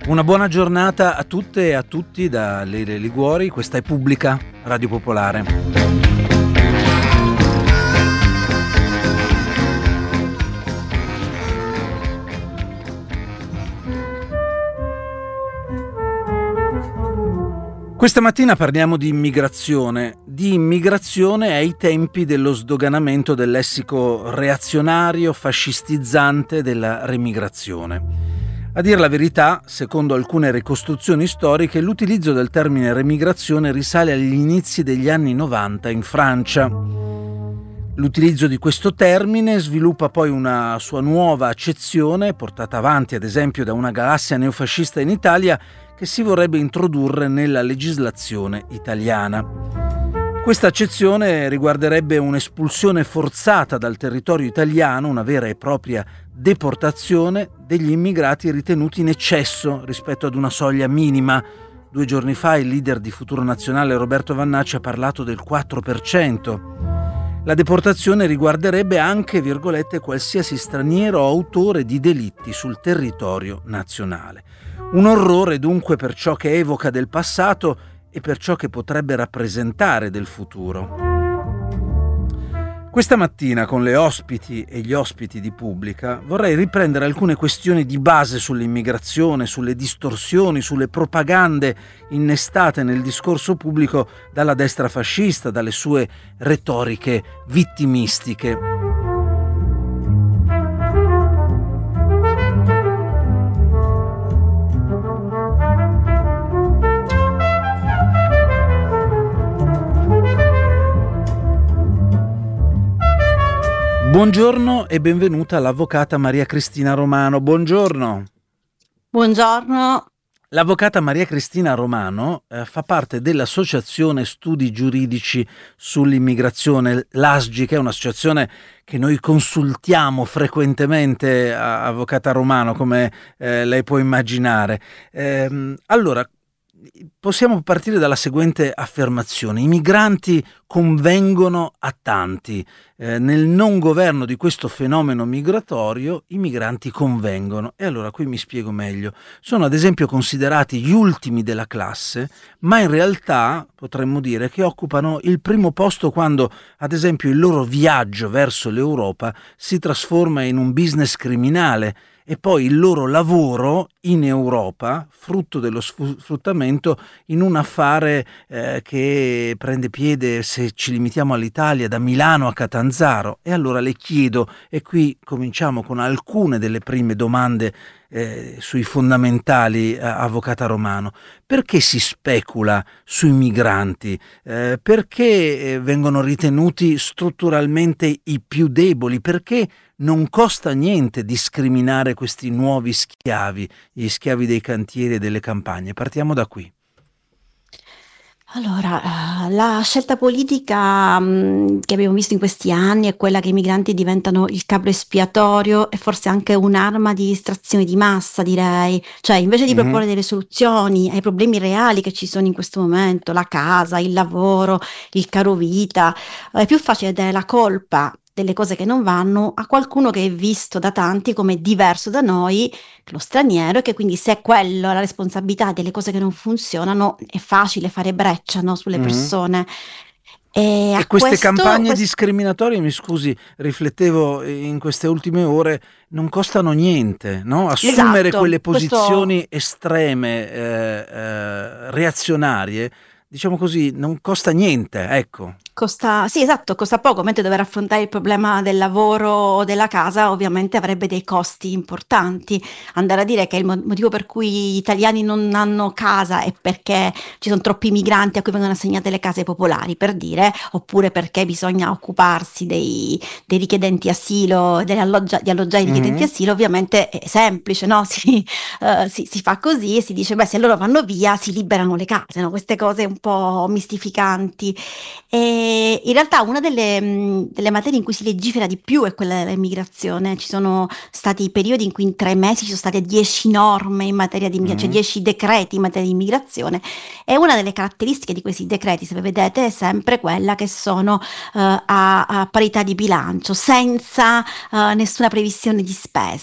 Una buona giornata a tutte e a tutti da Lele Liguori, questa è Pubblica, Radio Popolare. Questa mattina parliamo di immigrazione ai tempi dello sdoganamento del lessico reazionario, fascistizzante della remigrazione. A dir la verità, secondo alcune ricostruzioni storiche, l'utilizzo del termine remigrazione risale agli inizi degli anni 90 in Francia. L'utilizzo di questo termine sviluppa poi una sua nuova accezione, portata avanti ad esempio da una galassia neofascista in Italia, che si vorrebbe introdurre nella legislazione italiana. Questa accezione riguarderebbe un'espulsione forzata dal territorio italiano, una vera e propria deportazione degli immigrati ritenuti in eccesso rispetto ad una soglia minima. 2 giorni fa il leader di Futuro Nazionale Roberto Vannacci ha parlato del 4%. La deportazione riguarderebbe anche, virgolette, qualsiasi straniero o autore di delitti sul territorio nazionale. Un orrore dunque per ciò che evoca del passato e per ciò che potrebbe rappresentare del futuro. Questa mattina, con le ospiti e gli ospiti di Pubblica, vorrei riprendere alcune questioni di base sull'immigrazione, sulle distorsioni, sulle propagande innestate nel discorso pubblico dalla destra fascista, dalle sue retoriche vittimistiche. Buongiorno e benvenuta l'avvocata Maria Cristina Romano. Buongiorno. Buongiorno. L'avvocata Maria Cristina Romano fa parte dell'Associazione Studi Giuridici sull'Immigrazione, l'ASGI, che è un'associazione che noi consultiamo frequentemente, avvocata Romano, come lei può immaginare. Allora, possiamo partire dalla seguente affermazione: i migranti convengono a tanti. Nel non governo di questo fenomeno migratorio i migranti convengono. E allora qui mi spiego meglio. Sono ad esempio considerati gli ultimi della classe, ma in realtà potremmo dire che occupano il primo posto quando ad esempio il loro viaggio verso l'Europa si trasforma in un business criminale e poi il loro lavoro in Europa, frutto dello sfruttamento, in un affare che prende piede, se ci limitiamo all'Italia, da Milano a Catanzaro. E allora le chiedo, e qui cominciamo con alcune delle prime domande sui fondamentali, avvocata Romano: perché si specula sui migranti? Perché vengono ritenuti strutturalmente i più deboli? Perché non costa niente discriminare questi nuovi schiavi, gli schiavi dei cantieri e delle campagne? Partiamo da qui. Allora, la scelta politica che abbiamo visto in questi anni è quella che i migranti diventano il capro espiatorio e forse anche un'arma di distrazione di massa, direi. Cioè, invece di proporre delle soluzioni ai problemi reali che ci sono in questo momento, la casa, il lavoro, il caro vita, è più facile dare la colpa delle cose che non vanno a qualcuno che è visto da tanti come diverso da noi, lo straniero, e che quindi, se è quello la responsabilità delle cose che non funzionano, è facile fare breccia, no, sulle persone. E queste campagne discriminatorie, mi scusi, riflettevo in queste ultime ore, non costano niente, no? Assumere quelle posizioni estreme, reazionarie, diciamo così, non costa niente, ecco. Sì, esatto, costa poco, mentre dover affrontare il problema del lavoro o della casa ovviamente avrebbe dei costi importanti. Andare a dire che il motivo per cui gli italiani non hanno casa è perché ci sono troppi migranti a cui vengono assegnate le case popolari, per dire, oppure perché bisogna occuparsi dei richiedenti asilo, di alloggiare i richiedenti asilo, ovviamente è semplice, no? Si fa così e si dice, beh, se loro vanno via si liberano le case, no? Queste cose un po' mistificanti. E in realtà una delle materie in cui si legifera di più è quella dell'immigrazione. Ci sono stati periodi in cui in 3 mesi ci sono state 10 norme in materia di immigrazione, cioè 10 decreti in materia di immigrazione, e una delle caratteristiche di questi decreti, se vedete, è sempre quella che sono a parità di bilancio, senza nessuna previsione di spesa.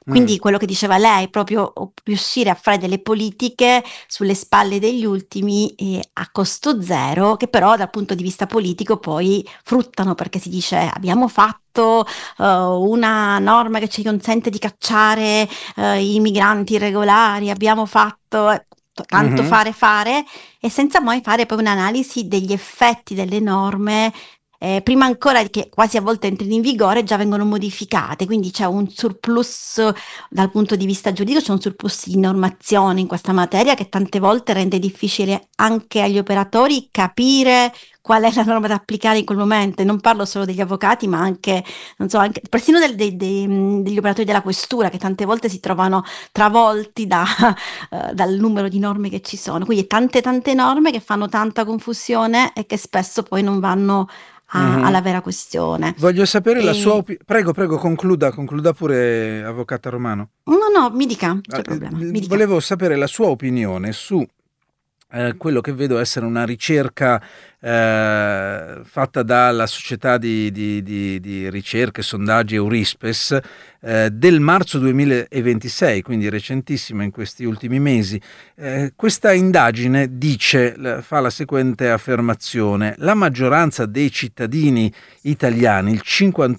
Quindi quello che diceva lei, proprio riuscire a fare delle politiche sulle spalle degli ultimi a costo zero, che però dal punto di vista politico poi fruttano, perché si dice abbiamo fatto una norma che ci consente di cacciare i migranti irregolari, abbiamo fatto tanto fare e senza mai fare poi un'analisi degli effetti delle norme. Prima ancora che quasi a volte entrino in vigore già vengono modificate, quindi c'è un surplus dal punto di vista giuridico, c'è un surplus di normazione in questa materia che tante volte rende difficile anche agli operatori capire qual è la norma da applicare in quel momento. E non parlo solo degli avvocati, ma anche, non so, anche persino degli operatori della questura, che tante volte si trovano travolti dal numero di norme che ci sono. Quindi tante norme che fanno tanta confusione e che spesso poi non vanno alla vera questione. Voglio sapere la sua opinione. Prego, concluda pure, avvocata Romano. No, mi dica, non c'è problema. Volevo sapere la sua opinione su quello che vedo essere una ricerca fatta dalla società di ricerche, sondaggi Eurispes del marzo 2026, quindi recentissima in questi ultimi mesi. Questa indagine fa la seguente affermazione: la maggioranza dei cittadini italiani, il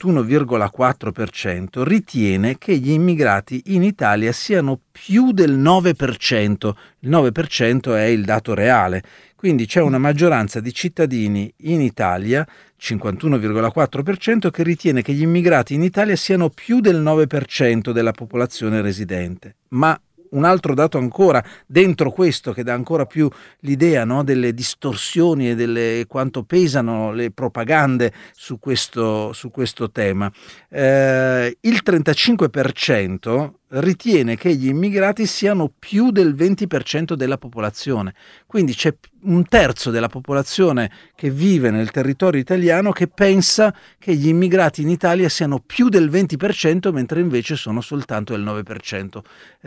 51,4%, ritiene che gli immigrati in Italia siano più del 9%. Il 9% è il dato reale. Quindi c'è una maggioranza di cittadini in Italia, 51,4%, che ritiene che gli immigrati in Italia siano più del 9% della popolazione residente. Ma un altro dato ancora dentro questo, che dà ancora più l'idea, no, delle distorsioni e quanto pesano le propagande su questo tema. Il 35% ritiene che gli immigrati siano più del 20% della popolazione. Quindi c'è un terzo della popolazione che vive nel territorio italiano che pensa che gli immigrati in Italia siano più del 20%, mentre invece sono soltanto il 9%.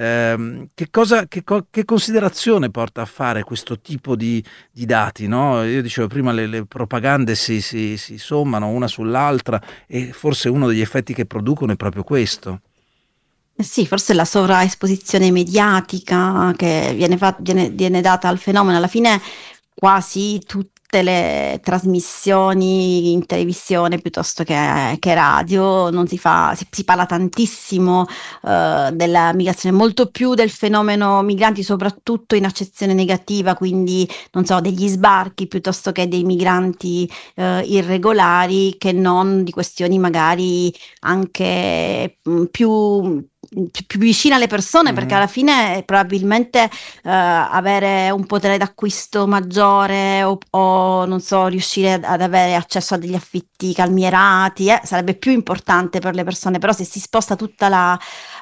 Che considerazione porta a fare questo tipo di dati, no? Io dicevo prima, le propagande si sommano una sull'altra e forse uno degli effetti che producono è proprio questo. Sì, forse la sovraesposizione mediatica che viene data al fenomeno. Alla fine quasi tutte le trasmissioni in televisione piuttosto che radio si parla tantissimo della migrazione, molto più del fenomeno migranti, soprattutto in accezione negativa, quindi non so, degli sbarchi piuttosto che dei migranti irregolari, che non di questioni magari anche più vicina alle persone, perché alla fine probabilmente avere un potere d'acquisto maggiore o non so, riuscire ad avere accesso a degli affitti calmierati sarebbe più importante per le persone. Però se si sposta tutta la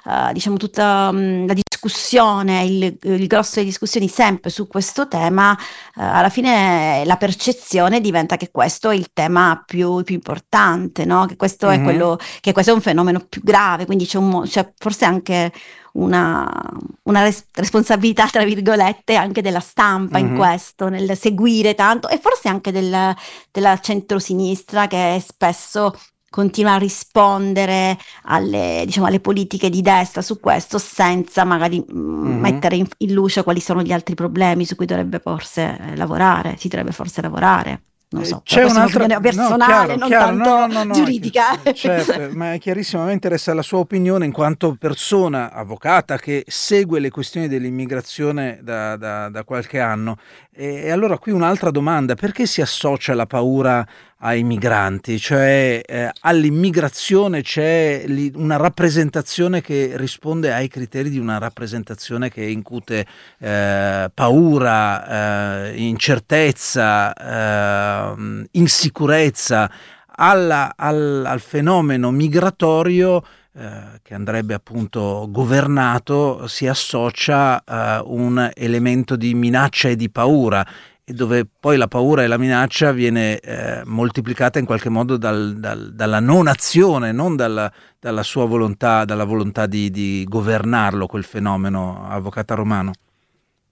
discussione, il grosso delle discussioni sempre su questo tema, alla fine la percezione diventa che questo è il tema più importante, no? Che questo è quello, che questo è un fenomeno più grave, quindi c'è forse anche una responsabilità, tra virgolette, anche della stampa in questo, nel seguire tanto, e forse anche della centrosinistra, che spesso continua a rispondere alle politiche di destra su questo, senza magari mettere in luce quali sono gli altri problemi su cui si dovrebbe forse lavorare. Non so, c'è un'altra opinione personale, non tanto giuridica. Certo, ma è chiarissimo. A me interessa la sua opinione in quanto persona avvocata che segue le questioni dell'immigrazione da qualche anno. E allora qui un'altra domanda: perché si associa la paura ai migranti? Cioè all'immigrazione c'è una rappresentazione che risponde ai criteri di una rappresentazione che incute paura, incertezza, insicurezza. Al fenomeno migratorio che andrebbe appunto governato si associa un elemento di minaccia e di paura, e dove poi la paura e la minaccia viene moltiplicata in qualche modo dalla non azione, non dalla sua volontà, dalla volontà di governarlo quel fenomeno, avvocata Romano.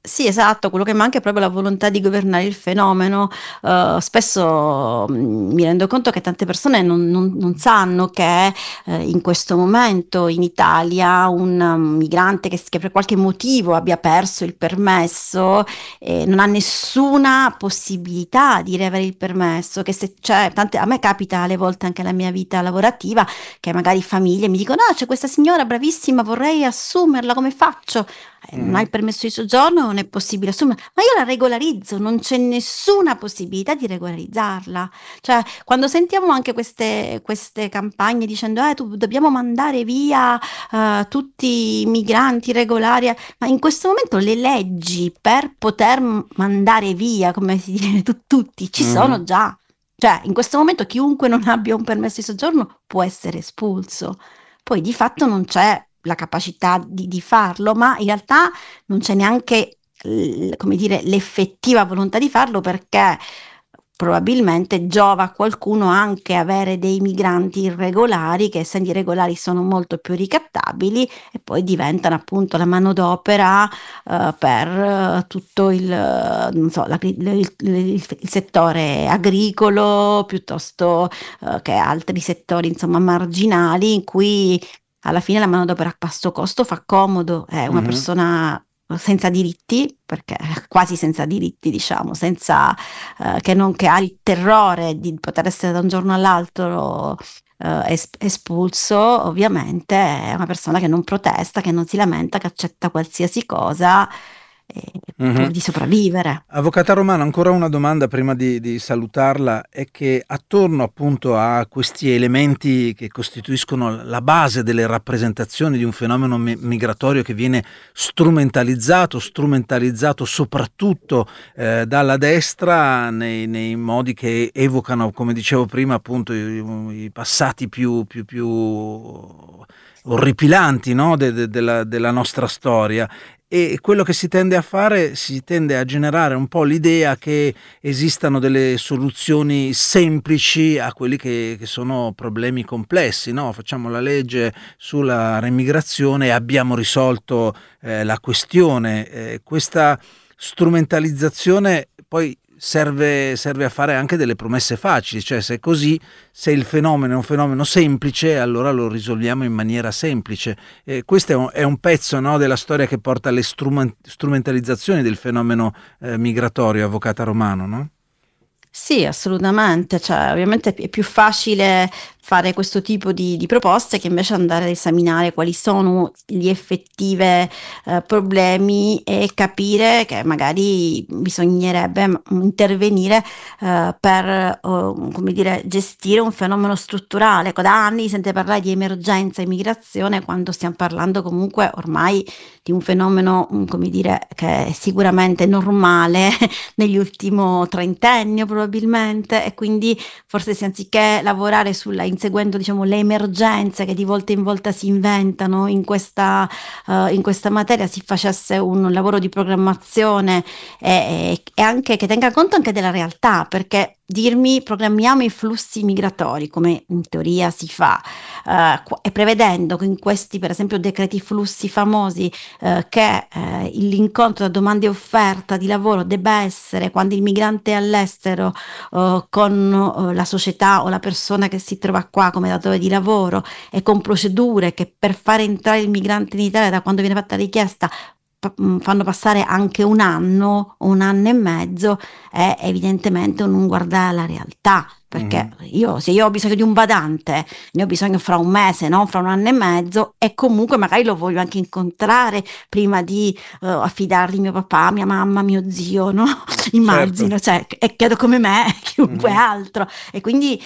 Sì, esatto, quello che manca è proprio la volontà di governare il fenomeno. Spesso mi rendo conto che tante persone non sanno che in questo momento in Italia un migrante che per qualche motivo abbia perso il permesso non ha nessuna possibilità di riavere il permesso, che se c'è, a me capita alle volte anche nella mia vita lavorativa che magari famiglie mi dicono: "Ah, c'è questa signora bravissima, vorrei assumerla, come faccio?" Non hai Mhm. il permesso di soggiorno, non è possibile assumere, ma io la regolarizzo, non c'è nessuna possibilità di regolarizzarla. Cioè, quando sentiamo anche queste campagne dicendo dobbiamo mandare via tutti i migranti regolari, ma in questo momento le leggi per poter mandare via, come si dice, tutti, ci sono Mhm. già. Cioè, in questo momento chiunque non abbia un permesso di soggiorno può essere espulso. Poi di fatto non c'è la capacità di farlo, ma in realtà non c'è neanche, come dire, l'effettiva volontà di farlo, perché probabilmente giova a qualcuno anche avere dei migranti irregolari che, essendo irregolari, sono molto più ricattabili e poi diventano appunto la manodopera per tutto non so, il settore agricolo piuttosto che altri settori, insomma, marginali, in cui alla fine la manodopera a basso costo fa comodo, è una Mhm. persona senza diritti, perché quasi senza diritti, diciamo, senza che ha il terrore di poter essere da un giorno all'altro espulso. Ovviamente è una persona che non protesta, che non si lamenta, che accetta qualsiasi cosa pur Mhm. di sopravvivere. Avvocata Romano, ancora una domanda prima di salutarla, è che attorno appunto a questi elementi che costituiscono la base delle rappresentazioni di un fenomeno migratorio che viene strumentalizzato soprattutto dalla destra nei modi che evocano, come dicevo prima, appunto i passati più orripilanti, no? Della nostra storia. E quello che si tende a fare, si tende a generare un po' l'idea che esistano delle soluzioni semplici a quelli che sono problemi complessi, no? Facciamo la legge sulla remigrazione e abbiamo risolto la questione. Questa strumentalizzazione poi serve a fare anche delle promesse facili, cioè se è così, se il fenomeno è un fenomeno semplice, allora lo risolviamo in maniera semplice. Questo è un pezzo, no, della storia che porta alle strumentalizzazioni del fenomeno migratorio, avvocata Romano, no? Sì, assolutamente, cioè ovviamente è più facile fare questo tipo di proposte che invece andare ad esaminare quali sono gli effettivi problemi e capire che magari bisognerebbe intervenire per come dire, gestire un fenomeno strutturale. Ecco, da anni si sente parlare di emergenza immigrazione quando stiamo parlando comunque ormai di un fenomeno, come dire, che è sicuramente normale negli ultimo trentennio probabilmente, e quindi forse se anziché lavorare inseguendo, diciamo, le emergenze che di volta in volta si inventano in questa materia, si facesse un lavoro di programmazione e anche che tenga conto anche della realtà, perché dirmi programmiamo i flussi migratori come in teoria si fa e prevedendo che in questi, per esempio, decreti flussi famosi, che l'incontro tra domanda e offerta di lavoro debba essere, quando il migrante è all'estero, con la società o la persona che si trova qua come datore di lavoro, e con procedure che per fare entrare il migrante in Italia, da quando viene fatta la richiesta, fanno passare anche un anno e mezzo, è evidentemente un non guardare alla realtà. Perché Mhm. se io ho bisogno di un badante, ne ho bisogno fra un mese, non fra un anno e mezzo, e comunque magari lo voglio anche incontrare prima di affidargli mio papà, mia mamma, mio zio, no? Certo. Immagino, cioè, e credo come me, chiunque Mhm. altro. E quindi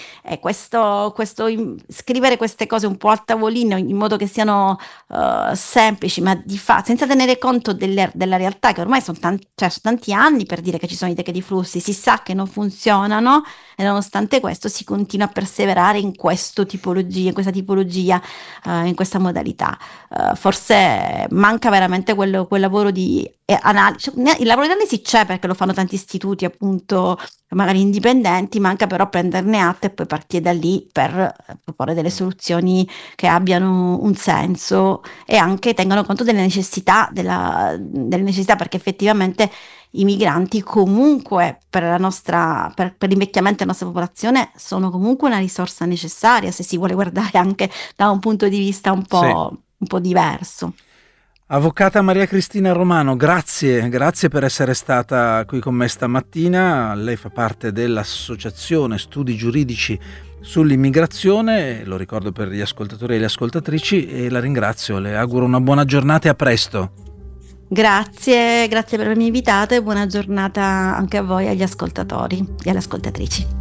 scrivere queste cose un po' a tavolino in modo che siano semplici, ma senza tenere conto della realtà, che ormai cioè, sono tanti anni per dire che ci sono i decreti flussi, si sa che non funzionano, e nonostante questo si continua a perseverare in questa tipologia, in questa modalità. Forse manca veramente quel lavoro di analisi. Il lavoro di analisi c'è perché lo fanno tanti istituti, appunto, magari indipendenti, manca però prenderne atto e poi partire da lì per proporre delle soluzioni che abbiano un senso e anche tengano conto delle necessità, delle necessità, perché effettivamente i migranti comunque per l'invecchiamento della nostra popolazione sono comunque una risorsa necessaria se si vuole guardare anche da un punto di vista un po' diverso. Avvocata Maria Cristina Romano, grazie per essere stata qui con me stamattina. Lei fa parte dell'Associazione Studi Giuridici sull'Immigrazione, lo ricordo per gli ascoltatori e le ascoltatrici, e la ringrazio, le auguro una buona giornata e a presto. Grazie per avermi invitato e buona giornata anche a voi, agli ascoltatori e alle ascoltatrici.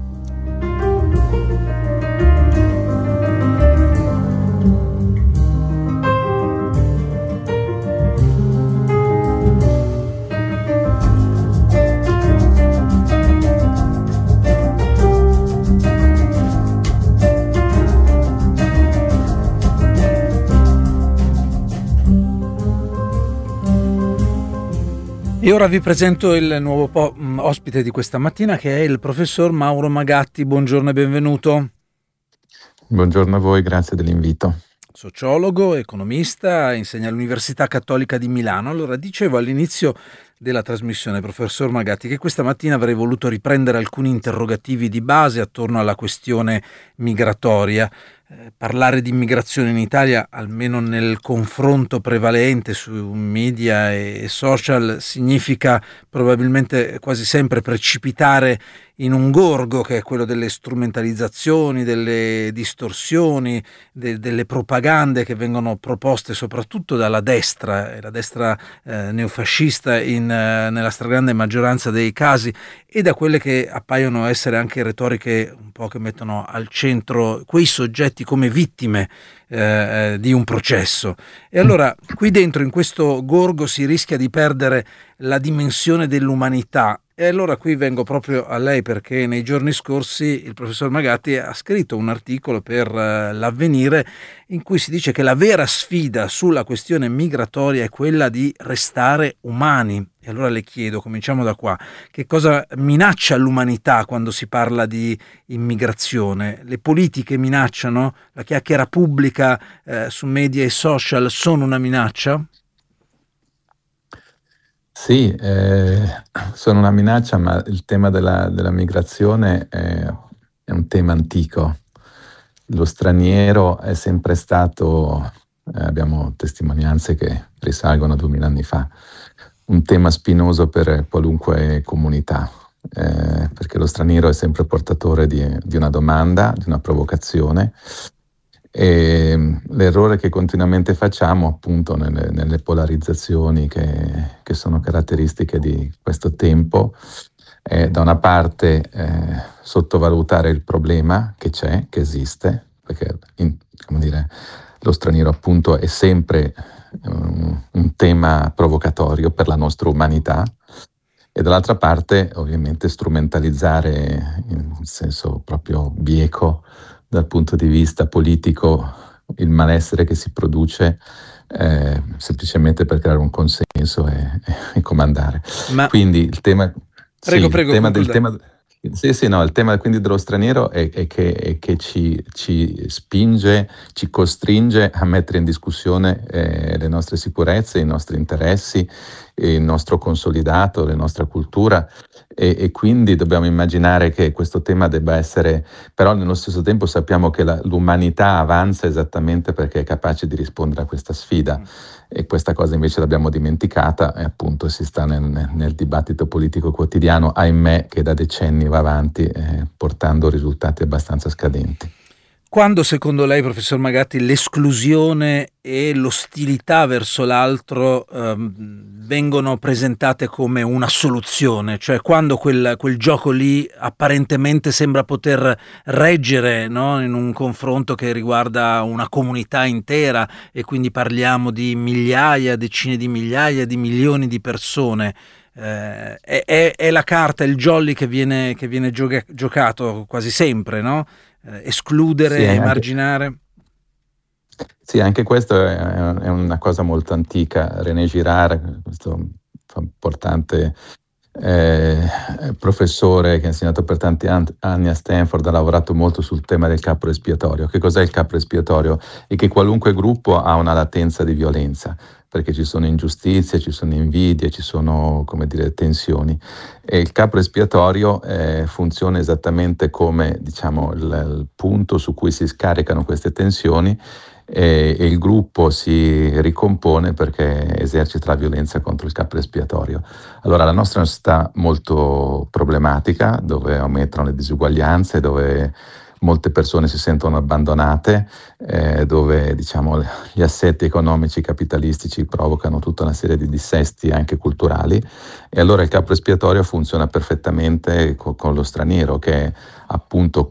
E ora vi presento il nuovo ospite di questa mattina, che è il professor Mauro Magatti. Buongiorno e benvenuto. Buongiorno a voi, grazie dell'invito. Sociologo, economista, insegna all'Università Cattolica di Milano. Allora, dicevo all'inizio della trasmissione, professor Magatti, che questa mattina avrei voluto riprendere alcuni interrogativi di base attorno alla questione migratoria. Parlare di immigrazione in Italia, almeno nel confronto prevalente su media e social, significa probabilmente quasi sempre precipitare in un gorgo che è quello delle strumentalizzazioni, delle distorsioni, delle propagande che vengono proposte soprattutto dalla destra, e la destra neofascista nella stragrande maggioranza dei casi, e da quelle che appaiono essere anche retoriche un po' che mettono al centro quei soggetti come vittime di un processo. E allora qui dentro, in questo gorgo, si rischia di perdere la dimensione dell'umanità. E allora qui vengo proprio a lei, perché nei giorni scorsi il professor Magatti ha scritto un articolo per l'Avvenire in cui si dice che la vera sfida sulla questione migratoria è quella di restare umani. E allora le chiedo, cominciamo da qua, che cosa minaccia l'umanità quando si parla di immigrazione? Le politiche minacciano? La chiacchiera pubblica su media e social sono una minaccia? Sì, sono una minaccia, ma il tema della migrazione è un tema antico. Lo straniero è sempre stato, abbiamo testimonianze che risalgono a 2000 anni fa, un tema spinoso per qualunque comunità, perché lo straniero è sempre portatore di una domanda, di una provocazione. E l'errore che continuamente facciamo, appunto, nelle polarizzazioni che sono caratteristiche di questo tempo, è da una parte sottovalutare il problema che c'è, che esiste, perché lo straniero appunto è sempre un tema provocatorio per la nostra umanità, e dall'altra parte ovviamente strumentalizzare in senso proprio bieco dal punto di vista politico il malessere che si produce semplicemente per creare un consenso e comandare. Quindi il tema, il tema quindi dello straniero è che ci spinge, ci costringe a mettere in discussione le nostre sicurezze, i nostri interessi, il nostro consolidato, la nostra cultura. E quindi dobbiamo immaginare che questo tema debba essere, però nello stesso tempo sappiamo che l'umanità avanza esattamente perché è capace di rispondere a questa sfida, e questa cosa invece l'abbiamo dimenticata, e appunto si sta nel dibattito politico quotidiano, ahimè, che da decenni va avanti portando risultati abbastanza scadenti. Quando secondo lei, professor Magatti, l'esclusione e l'ostilità verso l'altro vengono presentate come una soluzione, cioè quando quel gioco lì apparentemente sembra poter reggere, no? In un confronto che riguarda una comunità intera, e quindi parliamo di migliaia, decine di migliaia, di milioni di persone, è la carta, il jolly che viene giocato quasi sempre, no? Escludere, Sì, emarginare. Sì, anche questo è una cosa molto antica. René Girard, questo importante professore che ha insegnato per tanti anni a Stanford, ha lavorato molto sul tema del capro espiatorio. Che cos'è il capro espiatorio? E che qualunque gruppo ha una latenza di violenza, perché ci sono ingiustizie, ci sono invidie, ci sono, come dire, tensioni. E il capro espiatorio funziona esattamente come, diciamo, il punto su cui si scaricano queste tensioni, e il gruppo si ricompone perché esercita la violenza contro il capro espiatorio. Allora, la nostra è una società molto problematica, dove aumentano le disuguaglianze, dove molte persone si sentono abbandonate, dove, diciamo, gli assetti economici capitalistici provocano tutta una serie di dissesti anche culturali, e allora il capro espiatorio funziona perfettamente con lo straniero, che è appunto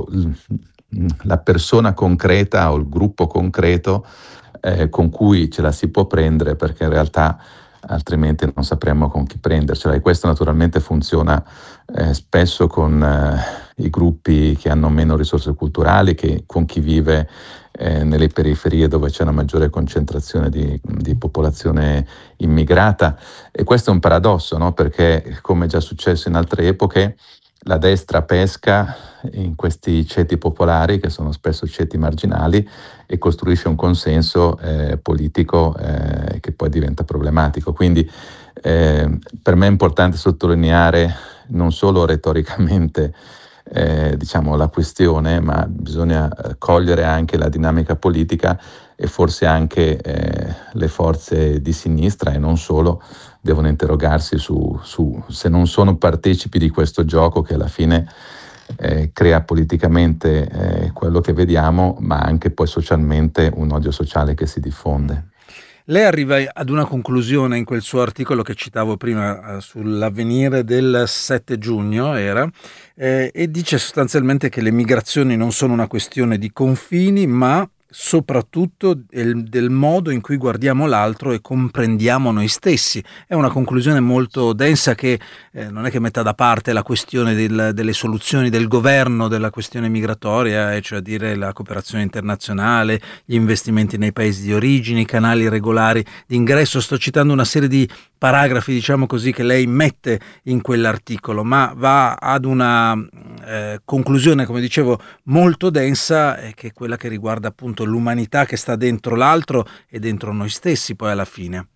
la persona concreta o il gruppo concreto con cui ce la si può prendere, perché in realtà altrimenti non sapremmo con chi prendercela. E questo naturalmente funziona spesso con i gruppi che hanno meno risorse culturali, che con chi vive nelle periferie dove c'è una maggiore concentrazione di popolazione immigrata. E questo è un paradosso, no? Perché, come è già successo in altre epoche, la destra pesca in questi ceti popolari, che sono spesso ceti marginali, e costruisce un consenso politico che poi diventa problematico. Quindi per me è importante sottolineare non solo retoricamente diciamo, la questione, ma bisogna cogliere anche la dinamica politica, e forse anche le forze di sinistra e non solo devono interrogarsi su se non sono partecipi di questo gioco che alla fine crea politicamente quello che vediamo, ma anche poi socialmente un odio sociale che si diffonde. Lei arriva ad una conclusione in quel suo articolo che citavo prima sull'Avvenire del 7 giugno e dice sostanzialmente che le migrazioni non sono una questione di confini, ma soprattutto del modo in cui guardiamo l'altro e comprendiamo noi stessi. È una conclusione molto densa che non è che metta da parte la questione delle soluzioni del governo della questione migratoria, e cioè a dire la cooperazione internazionale, gli investimenti nei paesi di origine, i canali regolari di ingresso. Sto citando una serie di paragrafi, diciamo così, che lei mette in quell'articolo, ma va ad una conclusione, come dicevo, molto densa, che è quella che riguarda appunto l'umanità che sta dentro l'altro e dentro noi stessi poi alla fine.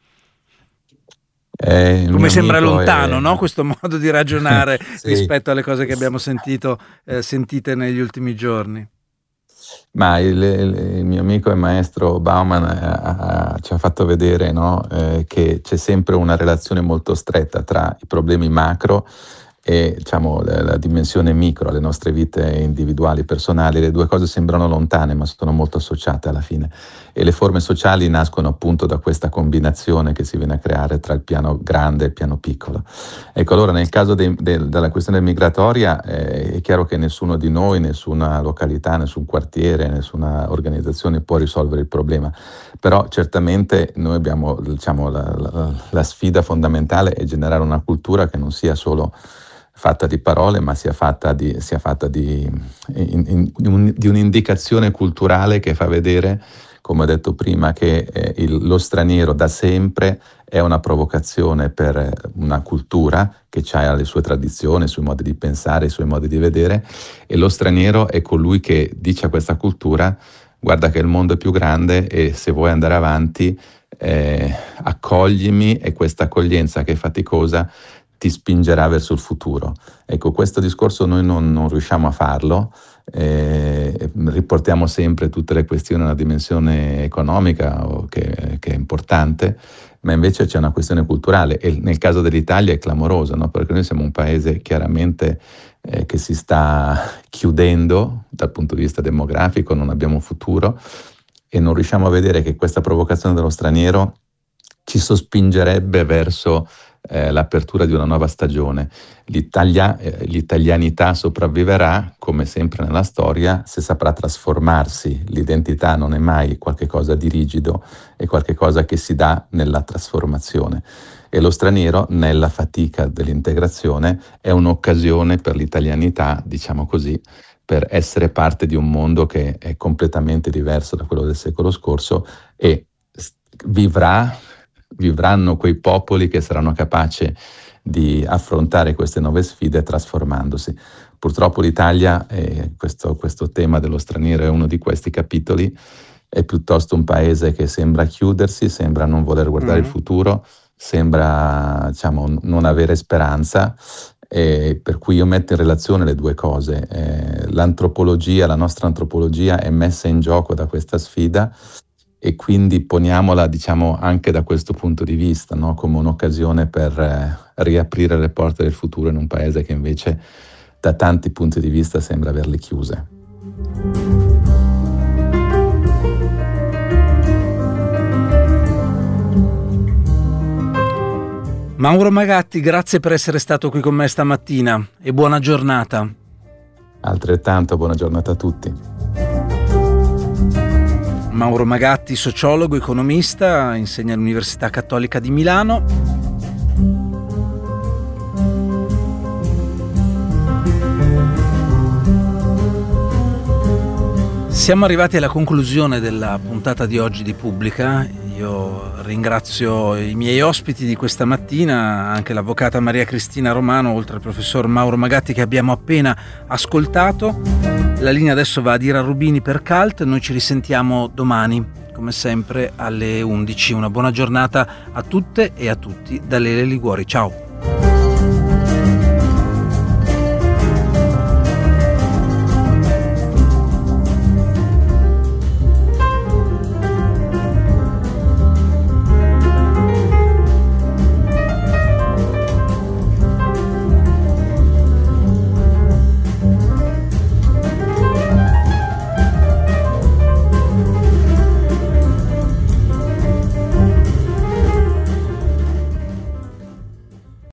Come sembra lontano, no? Questo modo di ragionare sì, rispetto alle cose che abbiamo sentite negli ultimi giorni. Ma il mio amico e maestro Bauman ci ha fatto vedere, no? Che c'è sempre una relazione molto stretta tra i problemi macro e, diciamo, la dimensione micro, le nostre vite individuali, personali. Le due cose sembrano lontane, ma sono molto associate alla fine. E le forme sociali nascono appunto da questa combinazione che si viene a creare tra il piano grande e il piano piccolo. Ecco, allora nel caso della questione migratoria è chiaro che nessuno di noi, nessuna località, nessun quartiere, nessuna organizzazione può risolvere il problema. Però certamente noi abbiamo, diciamo, la sfida fondamentale è generare una cultura che non sia solo fatta di parole, ma sia fatta di un'indicazione culturale che fa vedere, come ho detto prima, che lo straniero da sempre è una provocazione per una cultura che ha le sue tradizioni, i suoi modi di pensare, i suoi modi di vedere, e lo straniero è colui che dice a questa cultura: guarda che il mondo è più grande e se vuoi andare avanti accoglimi, e questa accoglienza che è faticosa ti spingerà verso il futuro. Ecco, questo discorso noi non riusciamo a farlo, riportiamo sempre tutte le questioni a una dimensione economica che è importante, ma invece c'è una questione culturale, e nel caso dell'Italia è clamoroso, no? Perché noi siamo un paese chiaramente che si sta chiudendo dal punto di vista demografico, non abbiamo futuro, e non riusciamo a vedere che questa provocazione dello straniero ci sospingerebbe verso l'apertura di una nuova stagione. L'italianità sopravviverà, come sempre nella storia, se saprà trasformarsi. L'identità non è mai qualcosa di rigido, è qualcosa che si dà nella trasformazione. E lo straniero, nella fatica dell'integrazione, è un'occasione per l'italianità, diciamo così, per essere parte di un mondo che è completamente diverso da quello del secolo scorso, e vivranno quei popoli che saranno capaci di affrontare queste nuove sfide trasformandosi. Purtroppo l'Italia, questo tema dello straniero è uno di questi capitoli, è piuttosto un paese che sembra chiudersi, sembra non voler guardare il futuro, sembra, diciamo, non avere speranza, per cui io metto in relazione le due cose. L'antropologia, la nostra antropologia è messa in gioco da questa sfida, e quindi poniamola, diciamo, anche da questo punto di vista, no? Come un'occasione per riaprire le porte del futuro in un paese che invece da tanti punti di vista sembra averle chiuse. Mauro Magatti, grazie per essere stato qui con me stamattina e buona giornata. Altrettanto, buona giornata a tutti. Mauro Magatti, sociologo, economista, insegna all'Università Cattolica di Milano. Siamo arrivati alla conclusione della puntata di oggi di Pubblica. Io ringrazio i miei ospiti di questa mattina, anche l'avvocata Maria Cristina Romano, oltre al professor Mauro Magatti che abbiamo appena ascoltato. La linea adesso va a Ira Rubini per Cult. Noi ci risentiamo domani, come sempre, alle 11. Una buona giornata a tutte e a tutti da Lele Liguori. Ciao!